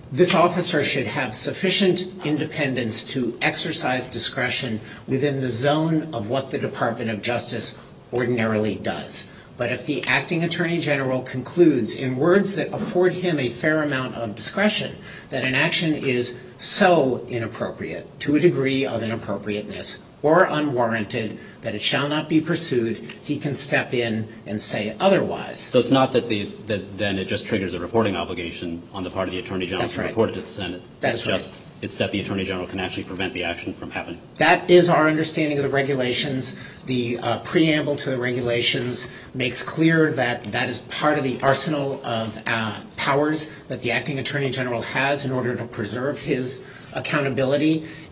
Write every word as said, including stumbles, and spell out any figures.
this officer should have sufficient independence to exercise discretion within the zone of what the Department of Justice ordinarily does. But if the acting Attorney General concludes, in words that afford him a fair amount of discretion, that an action is so inappropriate, to a degree of inappropriateness, or unwarranted, that it shall not be pursued, he can step in and say otherwise. So it's not that, the, that then it just triggers a reporting obligation on the part of the Attorney General That's to right. report it to the Senate. That's it's right. just it's that the Attorney General can actually prevent the action from happening. That is our understanding of the regulations. The uh, preamble to the regulations makes clear that that is part of the arsenal of uh, powers that the acting Attorney General has in order to preserve his accountability.